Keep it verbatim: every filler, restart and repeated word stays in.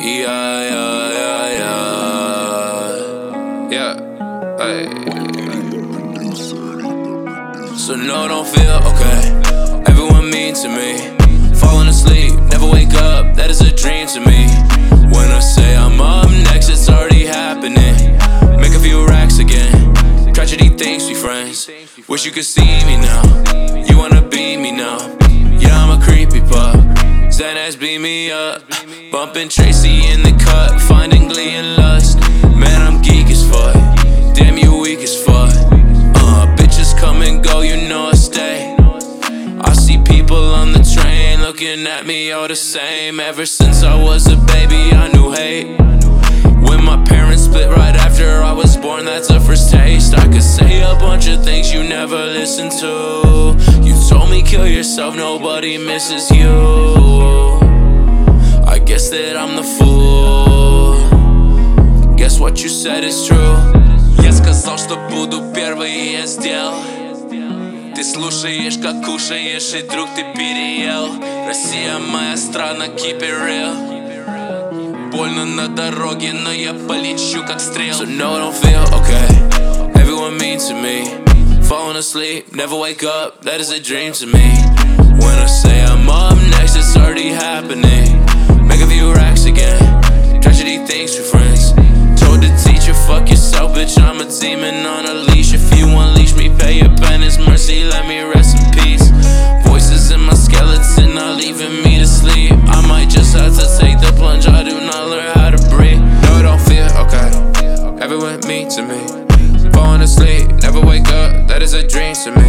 Yeah, yeah, yeah, yeah. Yeah, hey. So no, don't feel okay. Everyone mean to me. Falling asleep, never wake up, that is a dream to me. When I say I'm up next, it's already happening. Make a few racks again. Tragedy thinks we friends. Wish you could see me now. You wanna be me now. Yeah, I'm a creepy pup. Xanax beat me up. Bumping Tracy in the cut. Finding glee and lust. Man, I'm geek as fuck. Damn, you weak as fuck. Uh, bitches come and go, you know I stay. I see people on the train looking at me all the same. Ever since I was a baby, I knew hate. When my parents split right after I was born, that's a first taste. I could say a bunch of things you never listened to. You told me kill yourself, nobody misses you. I guess that I'm the fool. Guess what you said is true. Я сказал, что буду первый, и я сделал. Ты слушаешь, как кушаешь, и друг, ты переел. Россия моя страна, keep it real. Больно на дороге, но я полечу, как стрел. So no, don't feel okay. Everyone mean to me. Falling asleep, never wake up, that is a dream to me. When I say I'm up next, it's already happening. Make a few racks again. Tragedy thinks we're friends. Told the teacher, fuck yourself, bitch, I'm a demon on a leash. If you unleash me, pay your penance, mercy, let me rest in peace. Voices in my skeleton, not leaving me to sleep. I might just have to take the plunge, I do not learn how to breathe. No, don't feel okay. Everyone mean to me. Falling asleep, never wake up, that is a dream to me.